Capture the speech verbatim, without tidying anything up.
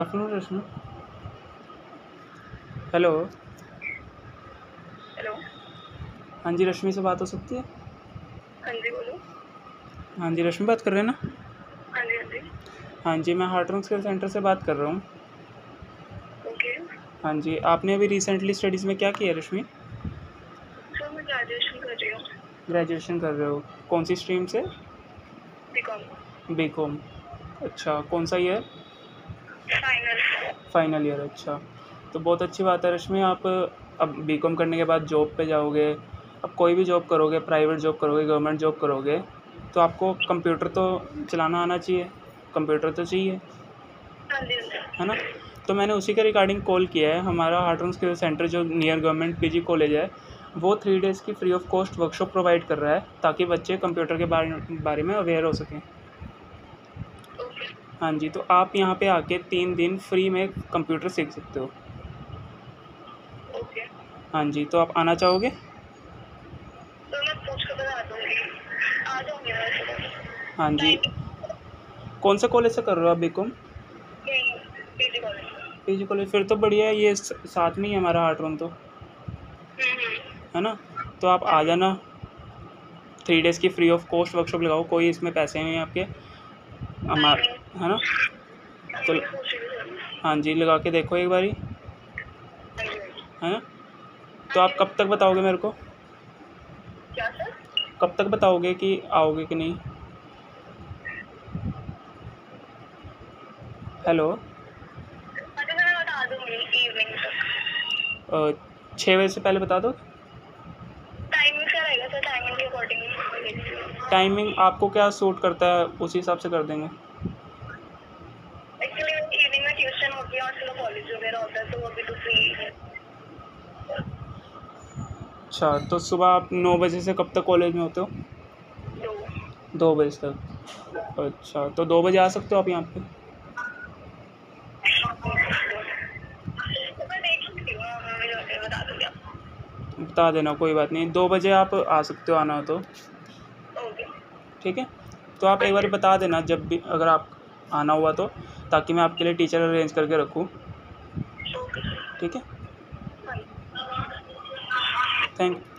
Afternoon रश्मि। Hello. Hello. हाँ जी, रश्मि से बात हो सकती है? हाँ जी, बोलो। हाँ जी, रश्मि बात कर रहे हैं ना? हाँ जी, हाँ जी। हाँ जी, मैं हार्ट स्किल सेंटर से बात कर रहा हूँ। ओके। हाँ जी, आपने अभी रिसेंटली स्टडीज़ में क्या किया रश्मि? सर मैं ग्रेजुएशन कर रही हूँ। ग्रेजुएशन कर रहे हो, कौन सी स्ट्रीम से? बीकॉम। बीकॉम। अच्छा, कौन सा ईयर? फाइनल। Final year. अच्छा, तो बहुत अच्छी बात है रश्मि। आप अब बीकॉम करने के बाद जॉब पे जाओगे। अब कोई भी जॉब करोगे, प्राइवेट जॉब करोगे, गवर्नमेंट जॉब करोगे, तो आपको कंप्यूटर तो चलाना आना चाहिए, कंप्यूटर तो चाहिए, हाँ जी, हाँ है ना? जी। तो मैंने उसी के रिगार्डिंग कॉल किया है। हमारा हार्ट एंड स्किल सेंटर जो नियर गवर्नमेंट पीजी कॉलेज है, वो थ्री डेज़ की free of cost workshop provide कर रहा है, ताकि बच्चे कंप्यूटर के बारे बारे में अवेयर हो सकें। ओके। हाँ जी, तो आप यहाँ पे आके तीन दिन फ्री में कंप्यूटर सीख सकते हो। ओके। हाँ जी, तो आप आना चाहोगे? तो मैं पूछ कर बता दूँगी। आ जाऊँगी मैं वैसे तो। हाँ जी। टाइम कौन से कॉलेज से कर रहे हो आप बीकॉम? यही पीजी कॉलेज में। पीजी कॉलेज, फिर तो बढ़िया है। ये स- साथ में ही है हमारा हार्ट वन तो, हम्म हम्म। है ना? तो आप हाँ आ जी। जाना। थ्री डेज़ की फ्री ऑफ कॉस्ट वर्कशॉप लगाओ, कोई इसमें पैसे नहीं हैं आपके, हमार टाइमिंग है ना? तो टाइमिंग पूछ रही हूँ सर। हाँ जी, लगा के देखो एक बारी, हाँ जी, हाँ जी। है ना? तो हाँ आप जी, कब तक बताओगे मेरे को? क्या सर? कब तक बताओगे कि आओगे कि नहीं? हेलो। हाँ जी, मैं बता दूँगी इवनिंग तक। छः बजे से पहले बता दो। टाइमिंग क्या रहेगा सर? टाइमिंग के अकॉर्डिंग देख लीजिए। टाइमिंग आपको क्या सूट करता है, उसी हिसाब से कर देंगे। एक्चुअली इवनिंग में ट्यूशन होती है और चलो कॉलेज वगैरह होता है, तो वो अभी तो फ्री है। अच्छा, तो सुबह आप नौ बजे से कब तक कॉलेज में होते हो? दो। दो बजे तक। अच्छा, तो दो बजे आ सकते हो आप यहाँ पे? तो मैं देख सकती हूँ, मैं जाके बता दूँगी आपको। बता देना, कोई बात नहीं, दो बजे आप आ सकते हो, आना हो तो। ओके। ठीक है, तो आप हाँ एक बार जी। बता देना जब भी, अगर आप आना हुआ तो, ताकि मैं आपके लिए टीचर अरेंज करके रखूँ। ओके। ठीक है, हाँ जी। थैंक